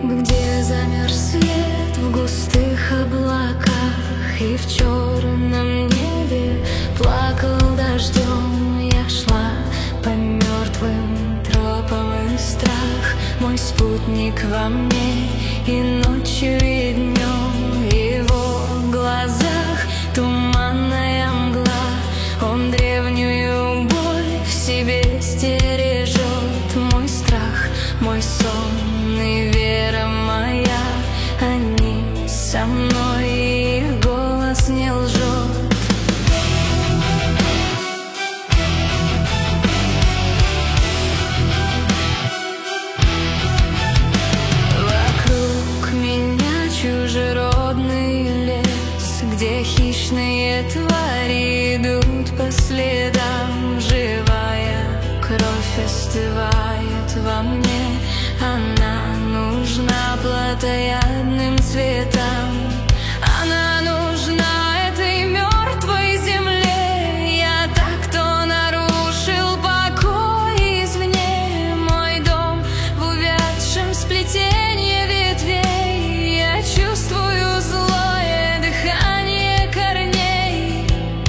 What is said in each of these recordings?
где замерз свет в густых облаках, и в черном небе плакал дождем. Я шла по мертвым тропам, и страх мой спутник во мне, и ночью, и днем. В его глазах туманная мгла, он древнюю боль в себе стережет. Мой страх, мой сон и вера моя, они со мной, и их голос не лжет. Вокруг меня чужеродный лес, где хищные твари идут по следам. Живая кровь остывает во мне, она нужна плотоядным цветам. Она нужна этой мертвой земле. Я так, кто нарушил покой извне. Мой дом в увядшем сплетении ветвей. Я чувствую злое дыхание корней,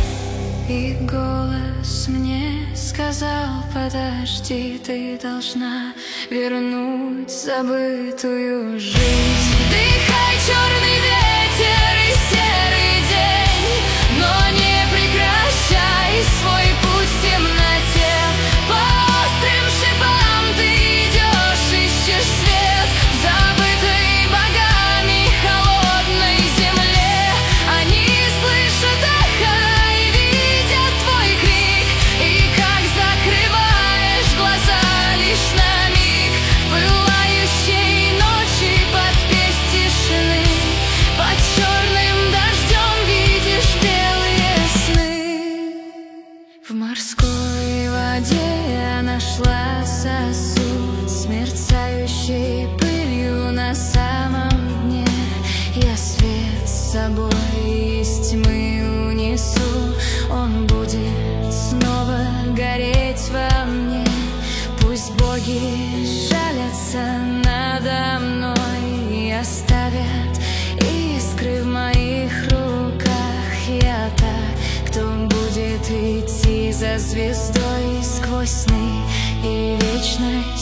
и голос мне сказал: подожди, ты должна вернуть забытую жизнь. Вдыхай черный ветер и серый день, но не прекращай свой путь в темноте. По острым шипам ты идешь, ищешь свет в забытой богами холодной земле. Они слышат эхо и видят твой крик, и как закрываешь глаза лишь на миг в пылающей ночи под песнь тишины. Под черным дождем видишь белые сны. В морской воде я нашла сосуд с мерцающей пылью на самом дне. Я свет с собой из тьмы унесу, он будет снова гореть во мне. Пусть боги жалятся надо мной и оставят искры в моих руках. Я та, кто будет идти за звездой сквозь сны и вечность.